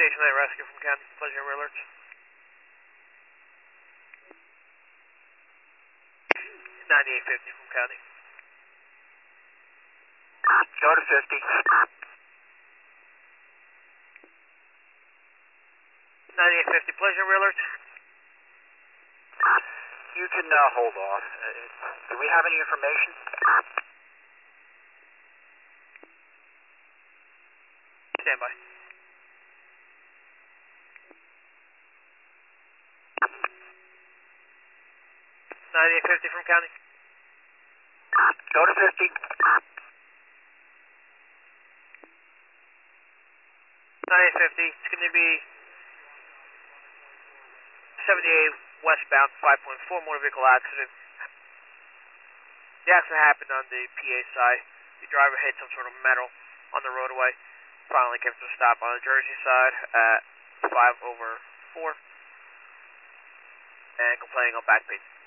Station 8 rescue from county. Pleasure alerts. 9850 from county. Go to 50. 9850, pleasure alert. You can hold off. Do we have any information? Stand by. $98.50 from county. Go to 50. 9850. It's going to be 78 westbound, 5.4 motor vehicle accident. The accident happened on the PA side. The driver hit some sort of metal on the roadway. Finally came to a stop on the Jersey side at 5/4 and complaining of back pain.